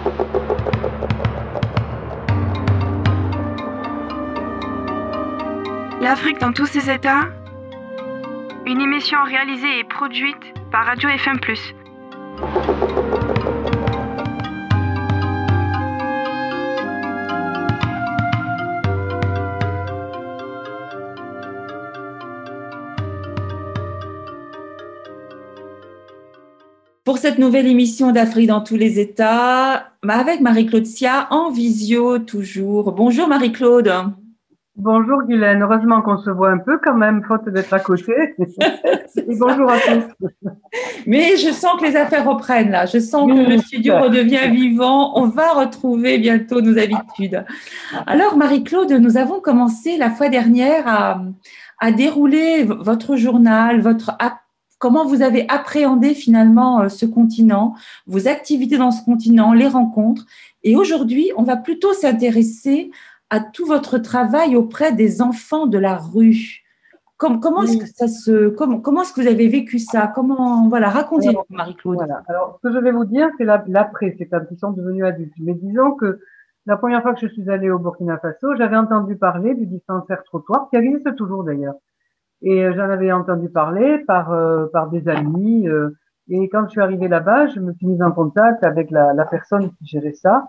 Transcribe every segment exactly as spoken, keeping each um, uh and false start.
L'Afrique dans tous ses états. Une émission réalisée et produite par Radio F M plus. Pour cette nouvelle émission d'Afrique dans tous les états, avec Marie-Claude Sia en visio toujours. Bonjour Marie-Claude. Bonjour Guylaine, heureusement qu'on se voit un peu quand même, faute d'être à côté. Et bonjour à tous. Mais je sens que les affaires reprennent là, je sens Oui, que le studio super. redevient vivant, on va retrouver bientôt nos habitudes. Alors Marie-Claude, nous avons commencé la fois dernière à, à dérouler votre journal, votre app. Comment vous avez appréhendé finalement ce continent, vos activités dans ce continent, les rencontres. Et aujourd'hui, on va plutôt s'intéresser à tout votre travail auprès des enfants de la rue. Comment, comment est-ce que ça se, comment, comment est-ce que vous avez vécu ça? Comment, voilà, racontez-nous, Marie-Claude. Voilà. Alors, ce que je vais vous dire, c'est l'après, c'est quand ils sont devenus adultes. Mais disons que la première fois que je suis allée au Burkina Faso, j'avais entendu parler du dispensaire trottoir, qui existe toujours d'ailleurs. Et j'en avais entendu parler par euh, par des amis. Euh, et quand je suis arrivée là-bas, je me suis mise en contact avec la, la personne qui gérait ça.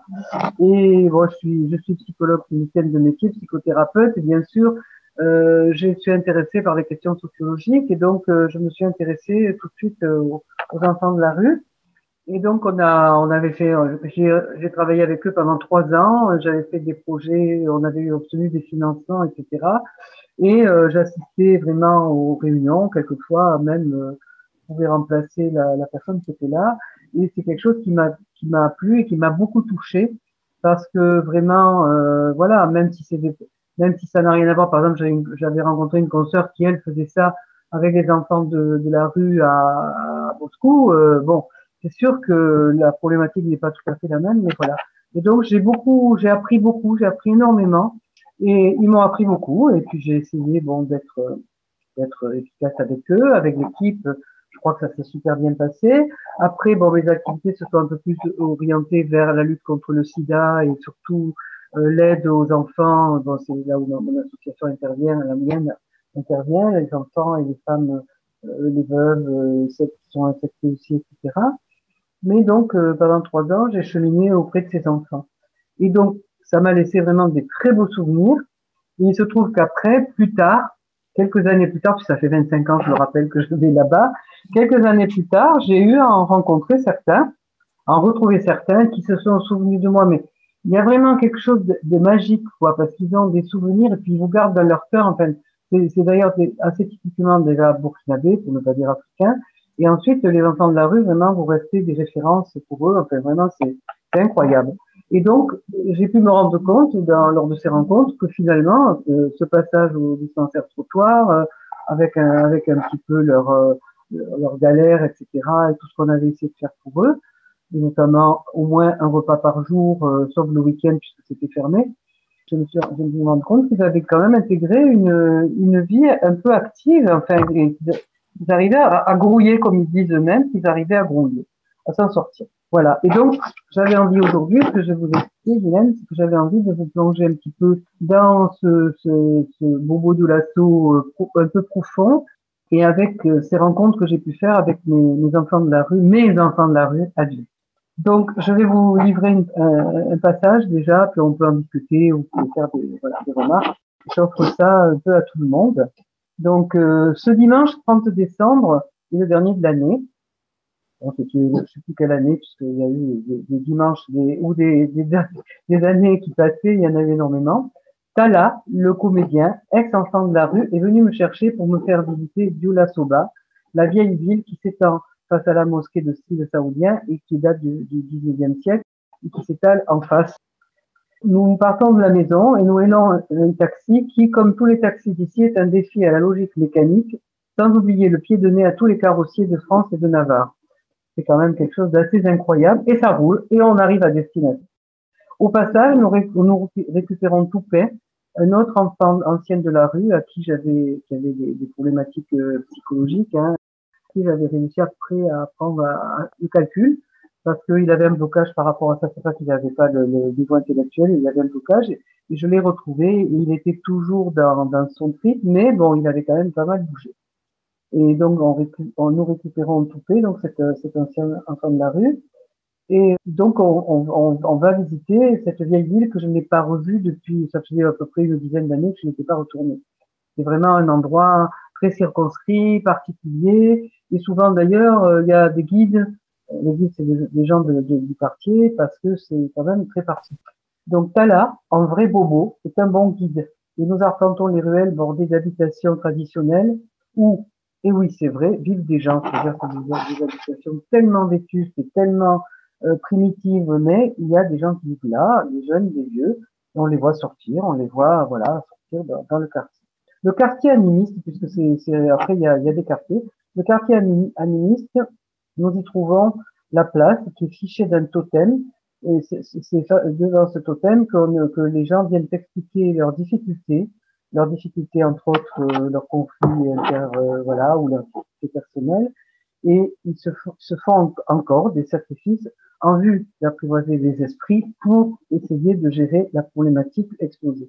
Et bon, je suis je suis psychologue clinicienne de métier, psychothérapeute, et bien sûr, euh, je suis intéressée par les questions sociologiques. Et donc, euh, je me suis intéressée tout de suite euh, aux, aux enfants de la rue. Et donc, on a on avait fait, j'ai j'ai travaillé avec eux pendant trois ans. J'avais fait des projets, on avait obtenu des financements, et cetera. Et euh, j'assistais vraiment aux réunions, quelquefois même euh, je pouvais remplacer la, la personne qui était là. Et c'est quelque chose qui m'a qui m'a plu et qui m'a beaucoup touchée parce que vraiment, euh, voilà, même si c'est même si ça n'a rien à voir. Par exemple, j'avais, j'avais rencontré une consoeur qui elle faisait ça avec les enfants de, de la rue à, à Moscou. Euh, bon, c'est sûr que la problématique n'est pas tout à fait la même, mais voilà. Et donc j'ai beaucoup, j'ai appris beaucoup, j'ai appris énormément. Et ils m'ont appris beaucoup, et puis j'ai essayé bon d'être d'être efficace avec eux, avec l'équipe. Je crois que ça s'est super bien passé. Après, bon, mes activités se sont un peu plus orientées vers la lutte contre le sida et surtout euh, l'aide aux enfants. Bon, c'est là où mon association intervient, la mienne intervient, les enfants et les femmes, euh, les veuves, euh, celles qui sont infectées aussi, et cetera. Mais donc, euh, pendant trois ans, j'ai cheminé auprès de ces enfants. Et donc, ça m'a laissé vraiment des très beaux souvenirs. Et il se trouve qu'après, plus tard, quelques années plus tard, puis ça fait vingt-cinq ans, je le rappelle, que je vais là-bas, quelques années plus tard, j'ai eu à en rencontrer certains, à en retrouver certains qui se sont souvenus de moi. Mais il y a vraiment quelque chose de, de magique, quoi, parce qu'ils ont des souvenirs et puis ils vous gardent dans leur cœur. Enfin, c'est, c'est d'ailleurs assez typiquement déjà burkinabé, pour ne pas dire africain. Et ensuite, les enfants de la rue, vraiment, vous restez des références pour eux. Enfin, vraiment, c'est, c'est incroyable. Et donc, j'ai pu me rendre compte, dans, lors de ces rencontres, que finalement, euh, ce passage au dispensaire trottoir, euh, avec un, avec un petit peu leur, euh, leur galère, et cetera, et tout ce qu'on avait essayé de faire pour eux, et notamment au moins un repas par jour, euh, sauf le week-end puisque c'était fermé, je me suis, je me suis rendu compte qu'ils avaient quand même intégré une, une vie un peu active, enfin, ils arrivaient à, à grouiller, comme ils disent eux-mêmes, qu'ils arrivaient à grouiller, à s'en sortir. Voilà. Et donc, j'avais envie aujourd'hui, ce que je vous ai expliqué, Guylaine, c'est que j'avais envie de vous plonger un petit peu dans ce, ce, ce bobo de lasso un peu profond, et avec euh, ces rencontres que j'ai pu faire avec mes, mes enfants de la rue, mes enfants de la rue adultes. Donc, je vais vous livrer une, un, un passage déjà, puis on peut en discuter, ou faire des, voilà, des remarques. J'offre ça un peu à tout le monde. Donc, euh, ce dimanche trente décembre, c'est le dernier de l'année. Bon, c'est je ne sais plus quelle année, puisqu'il y a eu des, des dimanches des, ou des, des, des années qui passaient, il y en avait énormément. Tala, le comédien, ex-enfant de la rue, est venu me chercher pour me faire visiter Dioula Soba, la vieille ville qui s'étend face à la mosquée de style saoudien et qui date du, du dix-neuvième siècle et qui s'étale en face. Nous partons de la maison et nous hailons un, un taxi qui, comme tous les taxis d'ici, est un défi à la logique mécanique, sans oublier le pied de nez à tous les carrossiers de France et de Navarre. C'est quand même quelque chose d'assez incroyable, et ça roule, et on arrive à destination. Au passage, nous, ré nous récupérons Toupet, un autre enfant ancienne de la rue, à qui j'avais, qui avait des, des problématiques euh, psychologiques, hein, à qui j'avais réussi après à apprendre à, à, le calcul, parce qu'il avait un blocage par rapport à ça. C'est pas qu'il n'avait pas le, le niveau intellectuel, il avait un blocage. Et, et je l'ai retrouvé. Et il était toujours dans, dans son trip, mais bon, il avait quand même pas mal bougé. Et donc, on, récu- on nous récupérons Toupé, donc cet, cet ancien enfant de la rue. Et donc, on, on, on va visiter cette vieille ville que je n'ai pas revue depuis, ça faisait à peu près une dizaine d'années que je n'étais pas retournée. C'est vraiment un endroit très circonscrit, particulier. Et souvent, d'ailleurs, euh, il y a des guides. Les guides, c'est des, des gens de, de, du quartier parce que c'est quand même très particulier. Donc, Tala, en vrai bobo, est un bon guide. Et nous arpentons les ruelles bordées d'habitations traditionnelles où, et oui, c'est vrai, vivent des gens. C'est-à-dire que des, des habitations tellement vétustes et tellement euh, primitives, mais il y a des gens qui vivent là, des jeunes, des vieux. Et on les voit sortir, on les voit, voilà, sortir dans, dans le quartier. Le quartier animiste, puisque c'est, c'est après il y a, il y a des quartiers. Le quartier animiste, nous y trouvons la place qui est fichée d'un totem. Et c'est, c'est devant ce totem que, que les gens viennent expliquer leurs difficultés, leurs difficultés entre autres euh, leurs conflits inter, euh, voilà, ou leurs difficultés personnelles. Et ils se, se font encore des sacrifices en vue d'apprivoiser les esprits pour essayer de gérer la problématique exposée.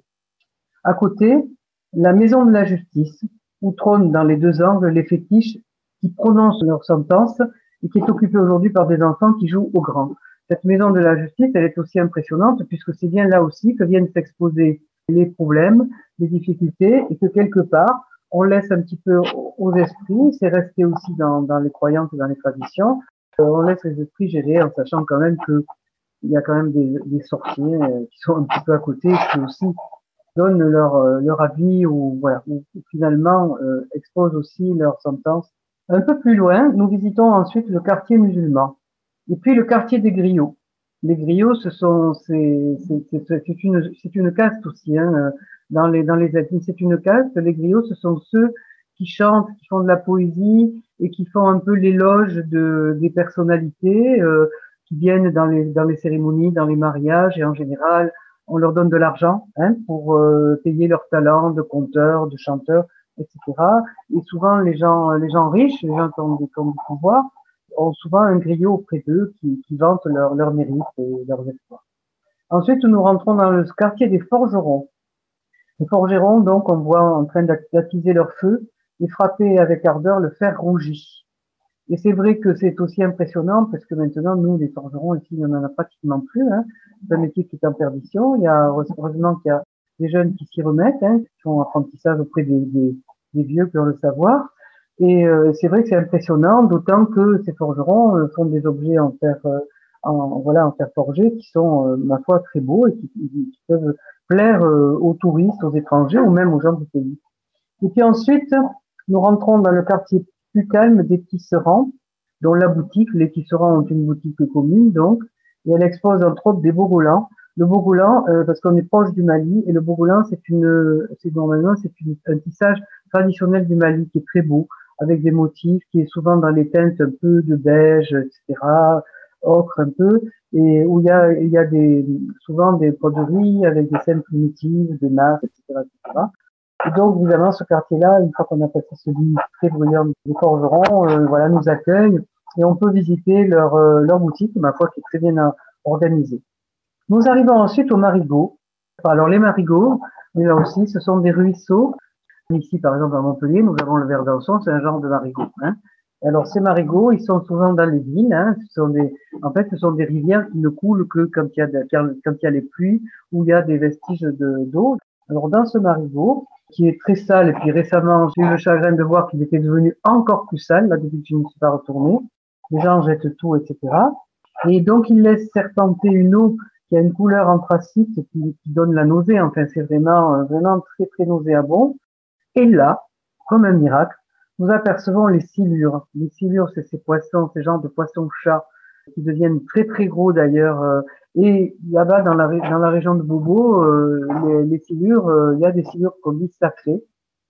À côté, la maison de la justice, où trônent dans les deux angles les fétiches qui prononcent leur sentence et qui est occupée aujourd'hui par des enfants qui jouent au grand. Cette maison de la justice, elle est aussi impressionnante puisque c'est bien là aussi que viennent s'exposer les problèmes, les difficultés et que quelque part, on laisse un petit peu aux esprits, c'est resté aussi dans, dans les croyances et dans les traditions, euh, on laisse les esprits gérer en sachant quand même que il y a quand même des, des sorciers euh, qui sont un petit peu à côté, qui aussi donnent leur, euh, leur avis ou, voilà, ou finalement euh, exposent aussi leur sentence. Un peu plus loin, nous visitons ensuite le quartier musulman et puis le quartier des griots. Les griots, ce sont, c'est, c'est, c'est, c'est une, c'est une caste aussi, hein, dans les, dans les ethnies, c'est une caste. Les griots, ce sont ceux qui chantent, qui font de la poésie et qui font un peu l'éloge de, des personnalités, euh, qui viennent dans les, dans les cérémonies, dans les mariages et en général, on leur donne de l'argent, hein, pour euh, payer leur talent de conteur, de chanteur, et cetera. Et souvent, les gens, les gens riches, les gens qui ont, qui ont du pouvoir, ont souvent un griot auprès d'eux qui, qui vante leur, leur mérite et leurs espoirs. Ensuite, nous rentrons dans le quartier des forgerons. Les forgerons, donc, on voit en train d'attiser leur feu et frapper avec ardeur le fer rougi. Et c'est vrai que c'est aussi impressionnant parce que maintenant, nous, les forgerons, ici, il n'y en a pratiquement plus. Hein. C'est un métier qui est en perdition. Il y a, heureusement qu'il y a des jeunes qui s'y remettent, hein, qui font apprentissage auprès des, des, des vieux qui ont le savoir. Et euh, c'est vrai que c'est impressionnant, d'autant que ces forgerons euh, font des objets en fer, euh, en, voilà, en fer forgé qui sont, euh, ma foi, très beaux et qui, qui peuvent plaire euh, aux touristes, aux étrangers ou même aux gens du pays. Et puis ensuite, nous rentrons dans le quartier plus calme des tisserands, dont la boutique, les tisserands ont une boutique commune, donc, et elle expose entre autres des bogolans. Le bogolan, euh, parce qu'on est proche du Mali, et le bogolan, c'est une, c'est normalement, c'est une, un tissage traditionnel du Mali qui est très beau, avec des motifs qui est souvent dans les teintes un peu de beige, et cetera, ocre un peu, et où il y a, il y a des, souvent des broderies avec des scènes primitives, des masques, et cetera, et cetera. Et donc, évidemment, ce quartier-là, une fois qu'on a passé celui très bruyant des forgerons, euh, voilà, nous accueille et on peut visiter leur, euh, leur boutique, ma foi, qui est très bien organisée. Nous arrivons ensuite aux marigots. Alors, les marigots, là aussi, ce sont des ruisseaux. Ici, par exemple, à Montpellier, nous avons le Verdançon, c'est un genre de marigot. Hein. Alors, ces marigots, ils sont souvent dans les villes. Hein. Ce sont des, en fait, ce sont des rivières qui ne coulent que quand il y a, de, quand il y a les pluies ou il y a des vestiges de, d'eau. Alors, dans ce marigot, qui est très sale, et puis récemment, j'ai eu le chagrin de voir qu'il était devenu encore plus sale, là, depuis que je ne suis pas retournée. Les gens jettent tout, et cetera. Et donc, il laisse serpenter une eau qui a une couleur anthracite qui, qui donne la nausée. Enfin, c'est vraiment, vraiment très, très nauséabond. Et là, comme un miracle, nous apercevons les silures. Les silures, c'est ces poissons, ces genres de poissons-chats qui deviennent très très gros d'ailleurs. Et là-bas, dans la, dans la région de Bobo, euh, les, les silures, euh, il y a des silures qu'on dit sacrées.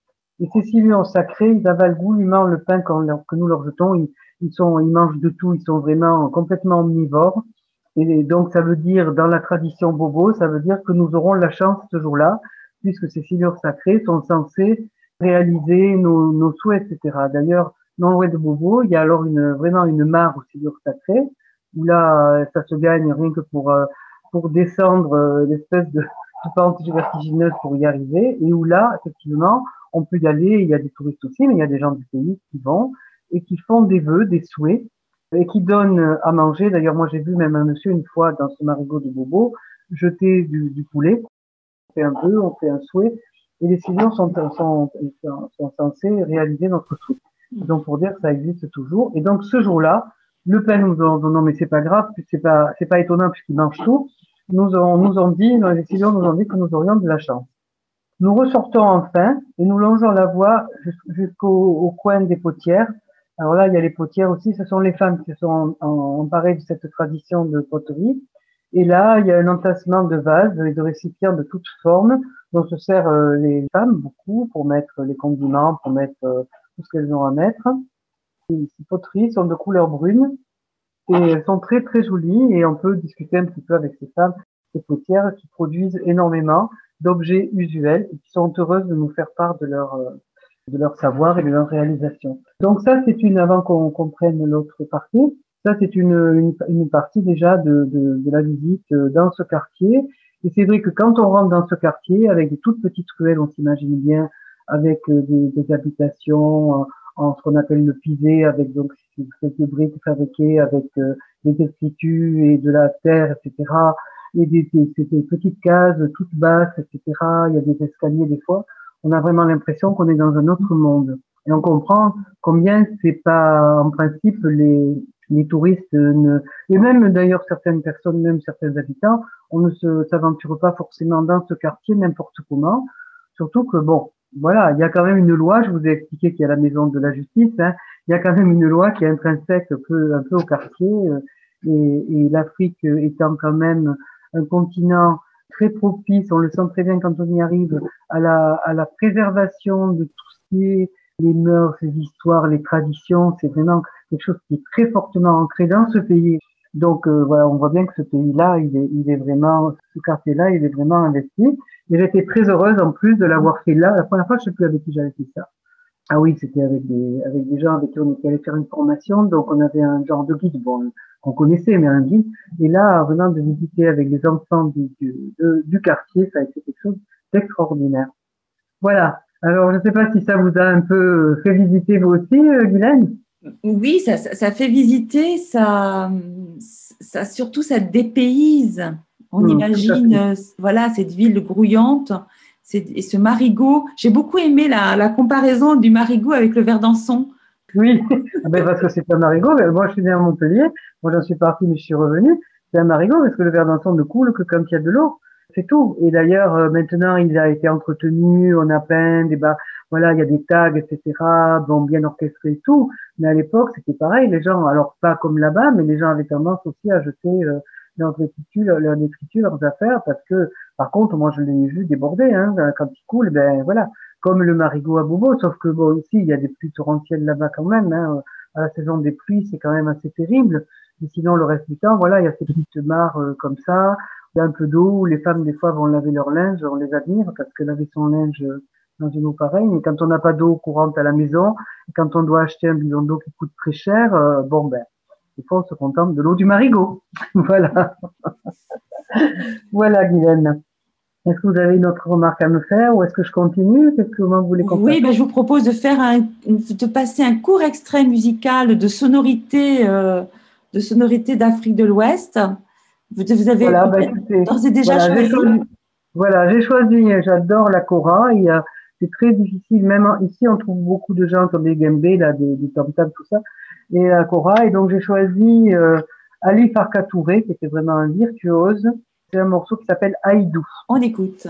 Et ces silures sacrées, ils avalent goulûment le pain que nous leur jetons. Ils, ils, sont, ils mangent de tout, ils sont vraiment complètement omnivores. Et donc, ça veut dire, dans la tradition Bobo, ça veut dire que nous aurons la chance ce jour-là, puisque ces silures sacrées sont censées réaliser nos, nos souhaits, et cetera. D'ailleurs, non loin de Bobo, il y a alors une, vraiment une mare aux silures sacrées. où là, ça se gagne rien que pour euh, pour descendre euh, l'espèce de, de pente vertigineuse pour y arriver, et où là, effectivement, on peut y aller. Il y a des touristes aussi, mais il y a des gens du pays qui vont et qui font des vœux, des souhaits, et qui donnent à manger. D'ailleurs, moi, j'ai vu même un monsieur une fois dans ce marigot de Bobo jeter du, du poulet. On fait un vœu, on fait un souhait, et les civils sont, sont, sont, sont censés réaliser notre souhait. Donc, pour dire que ça existe toujours. Et donc, ce jour-là, le père nous a dit non, mais c'est pas grave, c'est pas, c'est pas étonnant puisqu'ils mangent tout. Nous ont, nous ont dit, les décisions nous ont dit que nous aurions de la chance. Nous ressortons enfin et nous longeons la voie jusqu'au au coin des potières. Alors là, il y a les potières aussi. Ce sont les femmes qui se sont emparées de cette tradition de poterie. Et là, il y a un entassement de vases et de récipients de toutes formes dont se servent les femmes beaucoup pour mettre les condiments, pour mettre tout ce qu'elles ont à mettre. Et ces poteries sont de couleur brune et elles sont très très jolies et on peut discuter un petit peu avec ces femmes, ces potières qui produisent énormément d'objets usuels et qui sont heureuses de nous faire part de leur de leur savoir et de leur réalisation. Donc ça, c'est une, avant qu'on comprenne l'autre partie, ça c'est une, une, une partie déjà de, de, de la visite dans ce quartier. Et c'est vrai que quand on rentre dans ce quartier, avec des toutes petites ruelles, on s'imagine bien, avec des, des habitations en ce qu'on appelle le pisé, avec donc quelques briques fabriquées avec euh, des détritus et de la terre, et cetera. Et des, des, des petites cases toutes basses, et cetera. Il y a des escaliers des fois. On a vraiment l'impression qu'on est dans un autre monde. Et on comprend combien c'est pas, en principe, les, les touristes ne, et même d'ailleurs certaines personnes, même certains habitants, on ne se, s'aventure pas forcément dans ce quartier n'importe comment. Surtout que bon, voilà, il y a quand même une loi, je vous ai expliqué qu'il y a la maison de la justice, hein, il y a quand même une loi qui est intrinsèque un peu, un peu au quartier, euh, et, et l'Afrique étant quand même un continent très propice, on le sent très bien quand on y arrive, à la, à la préservation de tout ce qui est les mœurs, les histoires, les traditions. C'est vraiment quelque chose qui est très fortement ancré dans ce pays. Donc euh, voilà, on voit bien que ce pays-là, il est, il est vraiment, ce quartier-là, il est vraiment investi. Et j'étais très heureuse en plus de l'avoir fait là. La première fois, je sais plus avec qui j'avais fait ça. Ah oui, c'était avec des, avec des gens avec qui on était allé faire une formation. Donc on avait un genre de guide, bon, qu'on connaissait, mais un guide. Et là, venant de visiter avec les enfants du, du, de, du quartier, ça a été quelque chose d'extraordinaire. Voilà. Alors, je ne sais pas si ça vous a un peu fait visiter vous aussi, Guylaine. Oui, ça, ça, ça fait visiter, ça, ça, surtout ça dépayse. On mmh, imagine, voilà, cette ville grouillante, c'est, et ce marigot. J'ai beaucoup aimé la, la comparaison du marigot avec le Verdançon. Oui, ben parce que c'est un marigot. Moi, je suis né à Montpellier. Moi, j'en suis partie, mais je suis revenue. C'est un marigot parce que le Verdançon ne coule que quand il y a de l'eau. C'est tout. Et d'ailleurs, maintenant, il a été entretenu. On a peint des bas. Voilà, il y a des tags, et cetera. Bon, bien orchestré et tout. Mais à l'époque, c'était pareil. Les gens, alors pas comme là-bas, mais les gens avaient tendance aussi à jeter euh, leur détritus, leur détritus, leurs affaires, parce que, par contre, moi, je l'ai vu déborder. Hein, quand il coule, ben voilà, comme le marigot à Bobo. Sauf que bon, ici, il y a des pluies torrentielles là-bas quand même. Hein. À la saison des pluies, c'est quand même assez terrible. Mais sinon, le reste du temps, voilà, il y a ces petites mares euh, comme ça. Il y a un peu d'eau, les femmes, des fois, vont laver leur linge, on les admire, parce que laver son linge dans une eau pareille, mais quand on n'a pas d'eau courante à la maison, et quand on doit acheter un bidon d'eau qui coûte très cher, euh, bon, ben, des fois, on se contente de l'eau du marigot. Voilà. Voilà, Guylaine. Est-ce que vous avez une autre remarque à me faire, ou est-ce que je continue? Qu'est-ce que vous voulez qu'on fasse? Oui, ben, je vous propose de faire un, de passer un court extrait musical de sonorité, euh, de sonorité d'Afrique de l'Ouest. Vous, vous avez voilà, bah, écoutez, d'ores et déjà voilà, choisi. J'ai choisi. Voilà, j'ai choisi, j'adore la kora. Il y a, c'est très difficile, même ici, on trouve beaucoup de gens comme des gembés, là, des, des tam-tams, tout ça, et la kora. Et donc, j'ai choisi euh, Ali Farka Touré, qui était vraiment un virtuose. C'est un morceau qui s'appelle Haïdou. On écoute.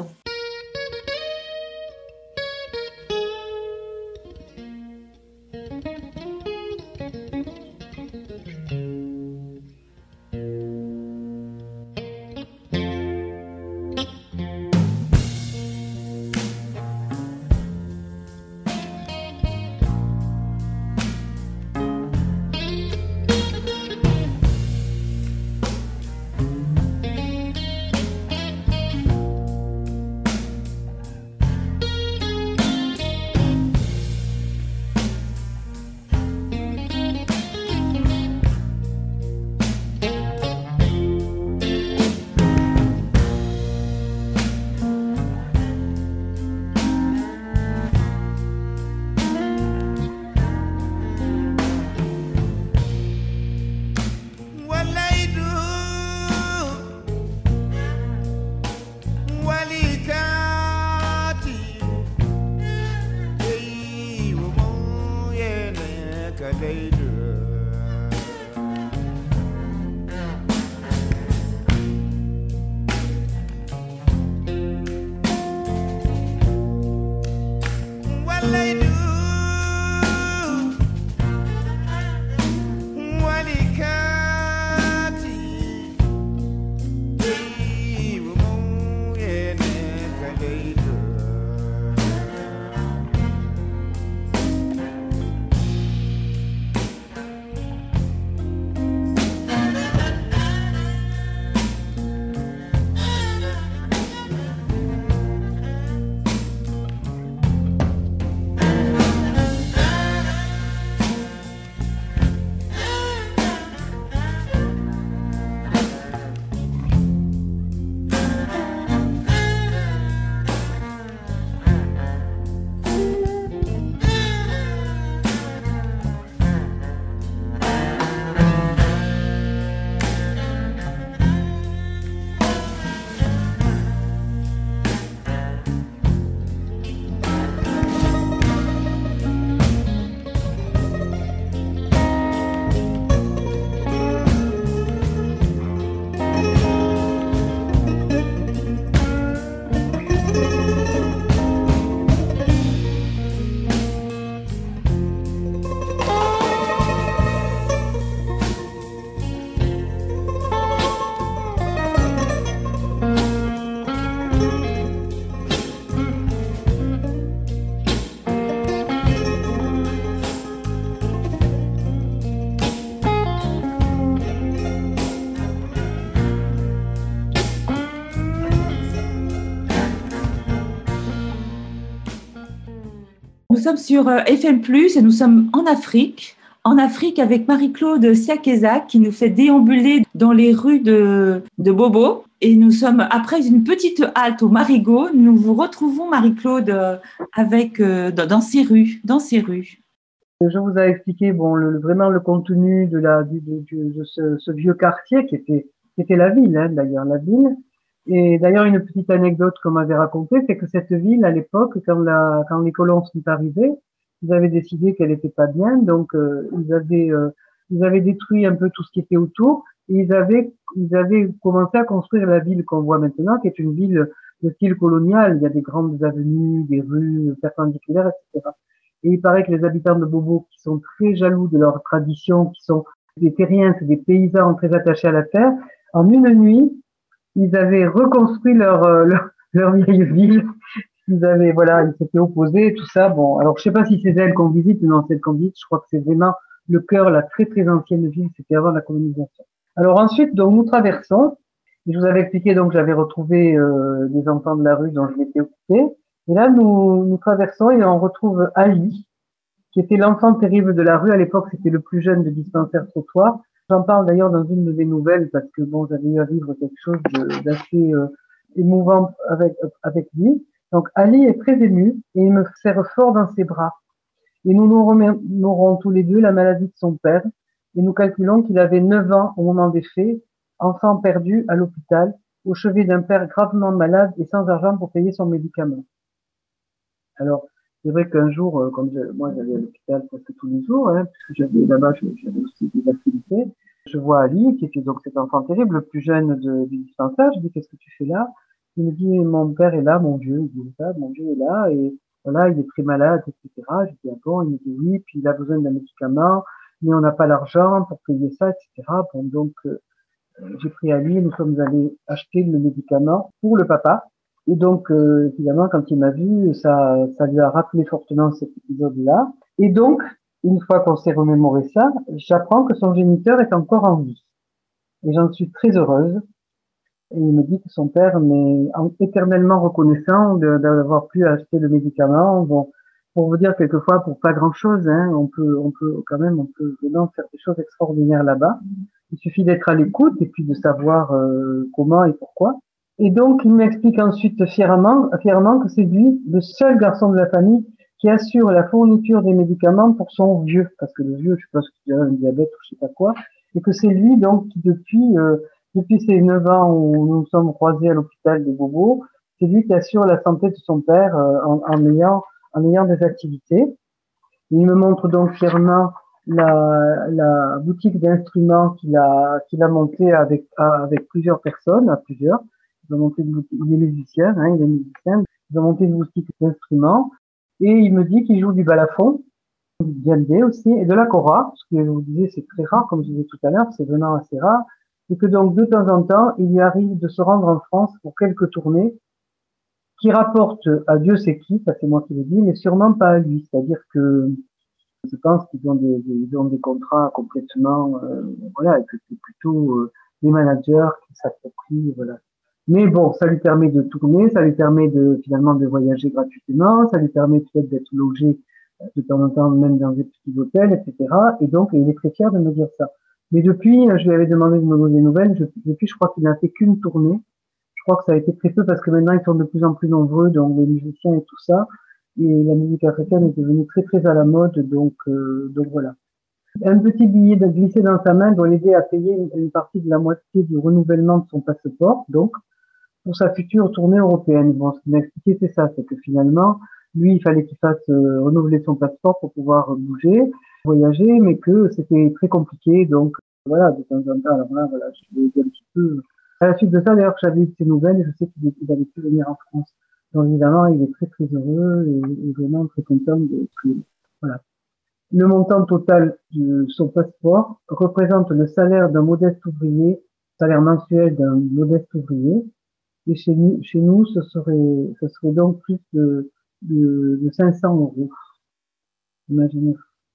sommes sur euh, F M plus, et nous sommes en Afrique. En Afrique avec Marie-Claude Siakéza qui nous fait déambuler dans les rues de, de Bobo. Et nous sommes, après une petite halte au Marigot, nous vous retrouvons, Marie-Claude, euh, avec, euh, dans, dans ces rues, dans ces rues. Je vous ai expliqué bon, le, vraiment le contenu de, la, du, du, de ce, ce vieux quartier qui était, qui était la ville, hein, d'ailleurs, la ville. Et d'ailleurs, une petite anecdote qu'on m'avait racontée, c'est que cette ville, à l'époque, quand, la, quand les colons sont arrivés, ils avaient décidé qu'elle n'était pas bien, donc euh, ils avaient euh, ils avaient détruit un peu tout ce qui était autour, et ils avaient ils avaient commencé à construire la ville qu'on voit maintenant, qui est une ville de style colonial. Il y a des grandes avenues, des rues perpendiculaires, et cetera. Et il paraît que les habitants de Bobo, qui sont très jaloux de leur tradition, qui sont des terriens, c'est des paysans très attachés à la terre, en une nuit, ils avaient reconstruit leur euh, leur, leur vieille ville. Ils avaient, voilà, ils s'étaient opposés, tout ça. Bon, alors je sais pas si c'est elle qu'on visite ou non, celle qu'on visite. Je crois que c'est vraiment le cœur, la très très ancienne ville. C'était avant la colonisation. Alors ensuite, donc nous traversons. Je vous avais expliqué donc j'avais retrouvé euh, des enfants de la rue dont je m'étais occupée. Et là, nous nous traversons et on retrouve Ali, qui était l'enfant terrible de la rue. À l'époque, c'était le plus jeune de dispensaire trottoir. J'en parle d'ailleurs dans une de mes nouvelles parce que bon, j'avais eu à vivre quelque chose d'assez euh, émouvant avec avec lui. Donc Ali est très ému et il me serre fort dans ses bras. Et nous nous remémorons tous les deux la maladie de son père et nous calculons qu'il avait neuf ans au moment des faits, enfant perdu à l'hôpital, au chevet d'un père gravement malade et sans argent pour payer son médicament. Alors, c'est vrai qu'un jour, euh, comme je, moi j'allais à l'hôpital presque tous les jours, hein, puisque j'avais là-bas, j'avais aussi des activités, je vois Ali, qui était donc cet enfant terrible, le plus jeune de, du dispensaire. Je dis, qu'est-ce que tu fais là? Il me dit, mon père est là, mon vieux. Il dit ça, mon vieux est là, et voilà, il est très malade, et cetera. Je dis, ah bon? Il me dit oui, puis il a besoin d'un médicament, mais on n'a pas l'argent pour payer ça, et cetera. Bon, donc, euh, j'ai pris Ali, nous sommes allés acheter le médicament pour le papa. Et donc, euh, évidemment, quand il m'a vu, ça, ça lui a rappelé fortement cet épisode-là. Et donc, une fois qu'on s'est remémoré ça, j'apprends que son géniteur est encore en vie. Et j'en suis très heureuse. Et il me dit que son père m'est éternellement reconnaissant d'avoir pu acheter le médicament. Bon, pour vous dire quelquefois, pour pas grand-chose, hein, on peut, on peut quand même, on peut vraiment faire des choses extraordinaires là-bas. Il suffit d'être à l'écoute et puis de savoir euh, comment et pourquoi. Et donc, il m'explique ensuite fièrement, fièrement que c'est lui, le seul garçon de la famille, qui assure la fourniture des médicaments pour son vieux, parce que le vieux, je pense qu'il a un diabète ou je sais pas quoi, et que c'est lui donc qui depuis euh, depuis ces neuf ans où nous nous sommes croisés à l'hôpital de Bobo, c'est lui qui assure la santé de son père euh, en, en ayant en ayant des activités. Il me montre donc fièrement la, la boutique d'instruments qu'il a qu'il a montée avec avec plusieurs personnes, à plusieurs. Il a monté une boutique, il est musicien, hein, il est musicien. Il a monté une boutique d'instruments et il me dit qu'il joue du balafon, du djembé aussi et de la kora, ce que je vous disais c'est très rare, comme je disais tout à l'heure, c'est vraiment assez rare. Et que donc de temps en temps, il lui arrive de se rendre en France pour quelques tournées qui rapportent à Dieu sait qui, ça c'est moi qui le dis, mais sûrement pas à lui. C'est-à-dire que je pense qu'ils ont des, des, ils ont des contrats complètement, euh, voilà, et que c'est plutôt euh, des managers qui s'approprient, voilà. Mais bon, ça lui permet de tourner, ça lui permet de finalement de voyager gratuitement, ça lui permet peut-être d'être logé de temps en temps même dans des petits hôtels, et cetera. Et donc, il est très fier de me dire ça. Mais depuis, je lui avais demandé de me donner des nouvelles. Je, depuis, je crois qu'il n'a fait qu'une tournée. Je crois que ça a été très peu parce que maintenant, ils sont de plus en plus nombreux, donc les musiciens et tout ça. Et la musique africaine est devenue très très à la mode, donc euh, donc voilà. Un petit billet de glissé dans sa main doit l'aider à payer une, une partie de la moitié du renouvellement de son passeport, donc pour sa future tournée européenne. Bon, ce qu'il m'a expliqué, c'est ça, c'est que finalement, lui, il fallait qu'il fasse euh, renouveler son passeport pour pouvoir bouger, voyager, mais que c'était très compliqué, donc voilà, de temps en temps, alors là, voilà, je vais un petit peu. À la suite de ça, d'ailleurs, que j'avais eu ces nouvelles, je sais qu'il n'allait plus venir en France. Donc évidemment, il est très très heureux et, et vraiment très content de que, voilà. Le montant total de son passeport représente le salaire d'un modeste ouvrier, salaire mensuel d'un modeste ouvrier. Et chez nous, chez nous, ce serait, ce serait donc plus de, de, de cinq cents euros. Imaginez.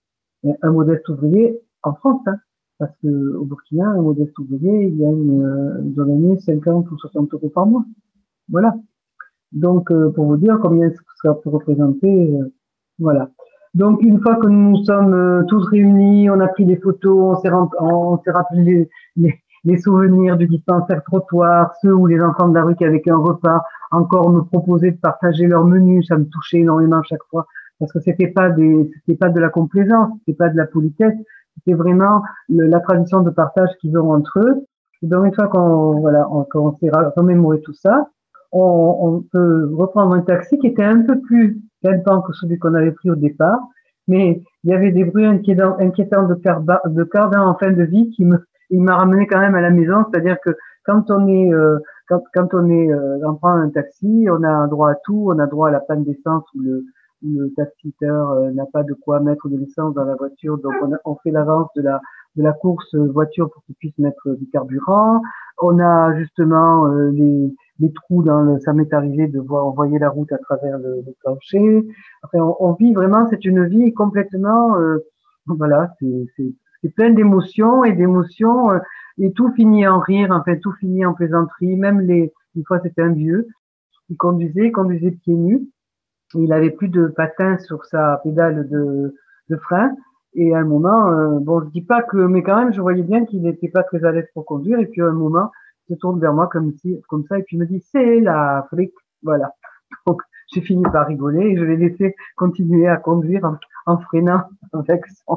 Et un modeste ouvrier en France, hein. Parce que au Burkina, un modeste ouvrier, il gagne, euh, il doit gagner cinquante ou soixante euros par mois. Voilà. Donc, euh, pour vous dire combien ça peut représenter, euh, Voilà. Donc, une fois que nous sommes euh, tous réunis, on a pris des photos, on s'est, rem- on s'est rappelé les, les, les souvenirs du dispensaire trottoir, ceux où les enfants de la rue qui avec un repas encore me proposaient de partager leur menu. Ça me touchait énormément à chaque fois parce que c'était pas des, c'était pas de la complaisance, c'était pas de la politesse, c'était vraiment le, la tradition de partage qu'ils ont entre eux. Et donc, une fois qu'on, voilà, on, qu'on s'est remémoré tout ça, on, on peut reprendre un taxi qui était un peu plus pimpant que celui qu'on avait pris au départ, mais il y avait des bruits inquiétants, inquiétants de, carba, de cardin en fin de vie qui me, il m'a ramené quand même à la maison, c'est-à-dire que quand on est, euh, quand, quand on est, euh, on prend un taxi, on a droit à tout, on a droit à la panne d'essence où le, où le taxiteur euh, n'a pas de quoi mettre de l'essence dans la voiture, donc on, a, on fait l'avance de la, de la course voiture pour qu'il puisse mettre du carburant. On a justement euh, les, les trous dans le, ça m'est arrivé de voir envoyer la route à travers le, le plancher. Enfin, on, on vit vraiment, c'est une vie complètement, euh, voilà, c'est, c'est, c'est plein d'émotions et d'émotions euh, et tout finit en rire, en fait, tout finit en plaisanterie. Même les, une fois c'était un vieux, il conduisait, il conduisait pieds nus, et il avait plus de patins sur sa pédale de, de frein. Et à un moment, euh, bon, je dis pas que, mais quand même, je voyais bien qu'il n'était pas très à l'aise pour conduire. Et puis à un moment, il se tourne vers moi comme si, comme ça, et puis il me dit, c'est l'Afrique. Voilà. Donc, j'ai fini par rigoler et je l'ai laissé continuer à conduire en, en freinant avec son.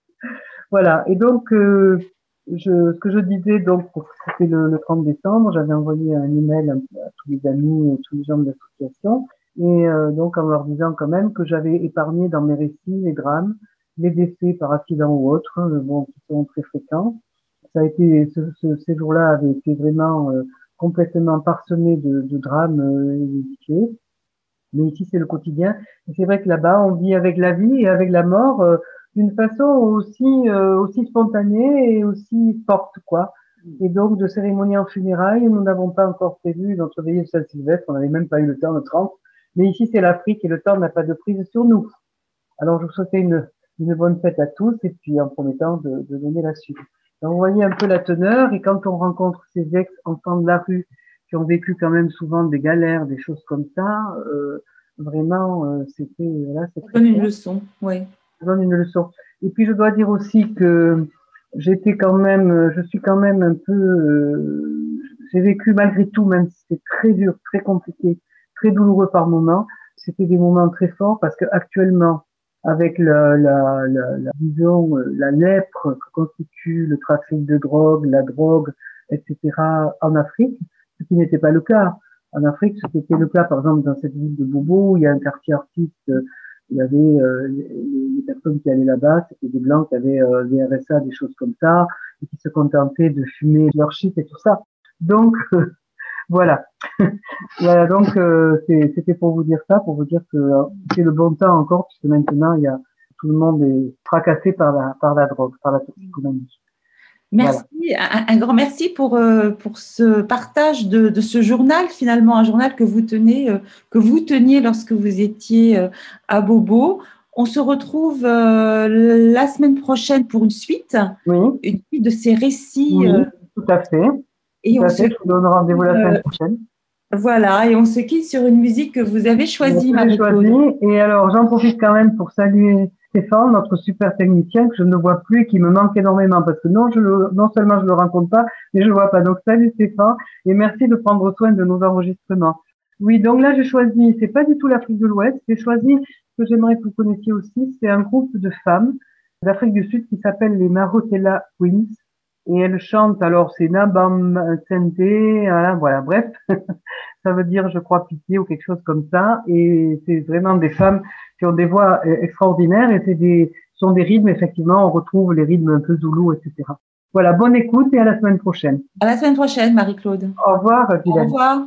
Voilà. Et donc, euh, je, ce que je disais, donc, c'était le, le trente décembre, j'avais envoyé un email à, à tous les amis et tous les gens de l'association. Et euh, donc, en leur disant quand même que j'avais épargné dans mes récits les drames, les décès par accident ou autres, euh, bon, qui sont très fréquents. Ça a été, ce, ce, ces jours-là avaient été vraiment euh, complètement parsemés de, de drames euh, évités. Mais ici, c'est le quotidien. Et c'est vrai que là-bas, on vit avec la vie et avec la mort euh, d'une façon aussi euh, aussi spontanée et aussi forte, quoi. Et donc, de cérémonie en funérailles, nous n'avons pas encore prévu notre veillée de Saint-Sylvestre. On n'avait même pas eu le temps, le trente. Mais ici, c'est l'Afrique et le temps n'a pas de prise sur nous. Alors, je vous souhaite une une bonne fête à tous et puis en promettant de, de donner la suite. Donc, vous voyez un peu la teneur et quand on rencontre ces ex-enfants de la rue qui ont vécu quand même souvent des galères, des choses comme ça, euh, vraiment, euh, c'était, voilà, c'est ça donne une leçon, oui. Ça donne une leçon. Et puis, je dois dire aussi que j'étais quand même, je suis quand même un peu, euh, j'ai vécu malgré tout, même si c'était très dur, très compliqué, très douloureux par moments, c'était des moments très forts parce que actuellement, avec la, la, la, la, disons, la lèpre que constitue le trafic de drogue, la drogue, et cetera en Afrique, ce qui n'était pas le cas. En Afrique, ce qui était le cas, par exemple, dans cette ville de Bobo, où il y a un quartier artiste, il y avait euh, les, les personnes qui allaient là-bas, c'était des Blancs qui avaient euh, des R S A, des choses comme ça, et qui se contentaient de fumer leur shit et tout ça. Donc, euh, voilà. Voilà, donc euh, c'est, c'était pour vous dire ça, pour vous dire que euh, c'est le bon temps encore, puisque maintenant il y a tout le monde est fracassé par la par la drogue, par la toxicomanie. Merci, voilà. un, un grand merci pour euh, pour ce partage de, de ce journal, finalement un journal que vous tenez, euh, que vous teniez lorsque vous étiez euh, à Bobo. On se retrouve euh, la semaine prochaine pour une suite, oui. une suite de ces récits. Oui, euh, tout à fait. Et tout on à se fait. Je vous donne rendez-vous la semaine prochaine. Voilà, et on se quitte sur une musique que vous avez choisie, Marie-Claude. Et alors, j'en profite quand même pour saluer Stéphane, notre super technicien, que je ne vois plus et qui me manque énormément, parce que non, je le, non seulement je le rencontre pas, mais je le vois pas. Donc, salut Stéphane, et merci de prendre soin de nos enregistrements. Oui, donc là, j'ai choisi, c'est pas du tout l'Afrique de l'Ouest, j'ai choisi ce que j'aimerais que vous connaissiez aussi, c'est un groupe de femmes d'Afrique du Sud qui s'appelle les Marotella Queens. Et elle chante, alors c'est Nabam Sente, voilà, voilà, bref, ça veut dire, je crois, pitié ou quelque chose comme ça. Et c'est vraiment des femmes qui ont des voix extraordinaires et c'est des, sont des rythmes, effectivement, on retrouve les rythmes un peu zoulous, et cetera. Voilà, bonne écoute et à la semaine prochaine. À la semaine prochaine, Marie-Claude. Au revoir, Guylaine. Au revoir.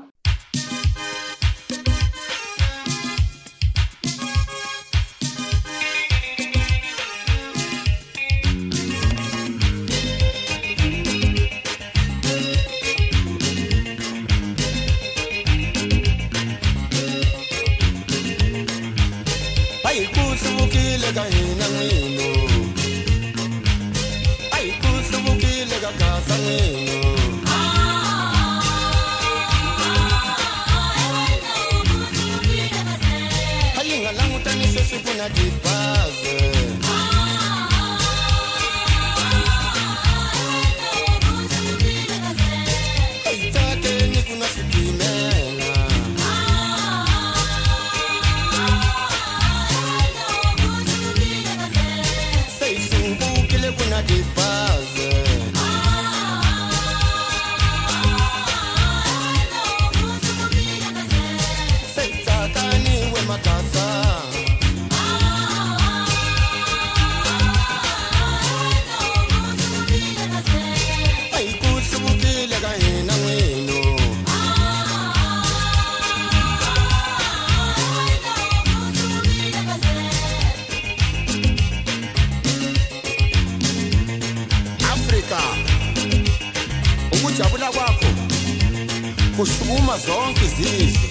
Kuna Kusukuma zonke izizwe.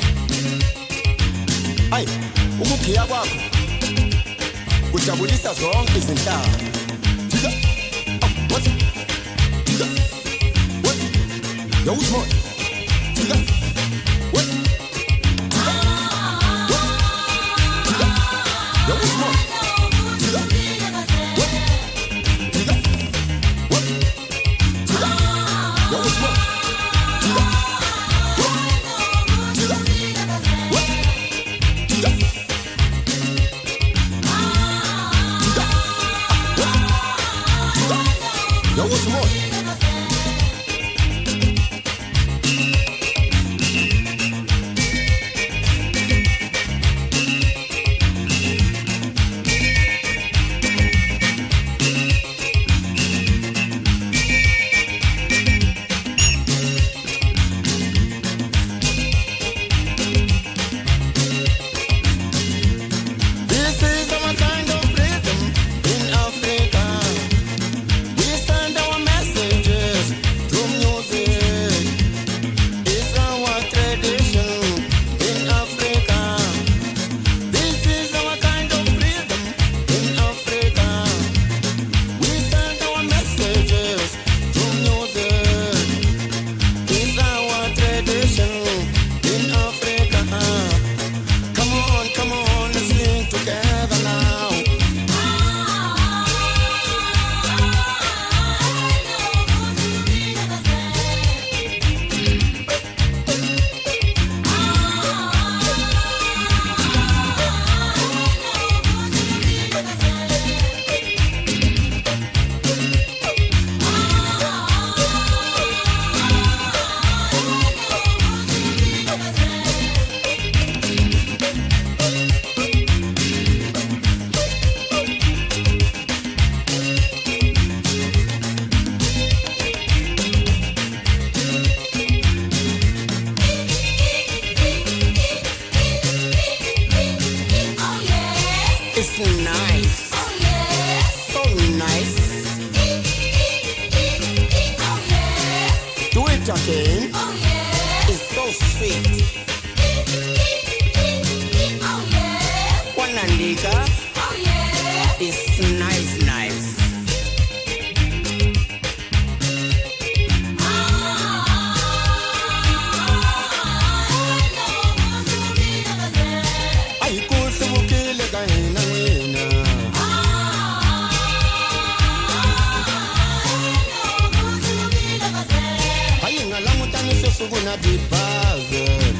Hayi, ukukhiya kwakho kujabulisa zonke izinhlanga. Thika. What? Thika. What? Yo, what's more? Thika. What? Thika. What? Thika. Yo, what's more? Thika. What? Thika. What? Thika. Yo, what's more? Yo, what's more? This is our kind of freedom in Africa. We send our messages through music. It's our tradition in Africa. This is our kind of freedom in Africa. We send our messages through music. It's our tradition in Africa. Come on, come on, let's sing together now. It's nice. So nice. Do it again. It's so sweet. One andika. It's nice, nice. Ayikuhlukile kayena wena. Ayingalangutanise sukuna dibaze.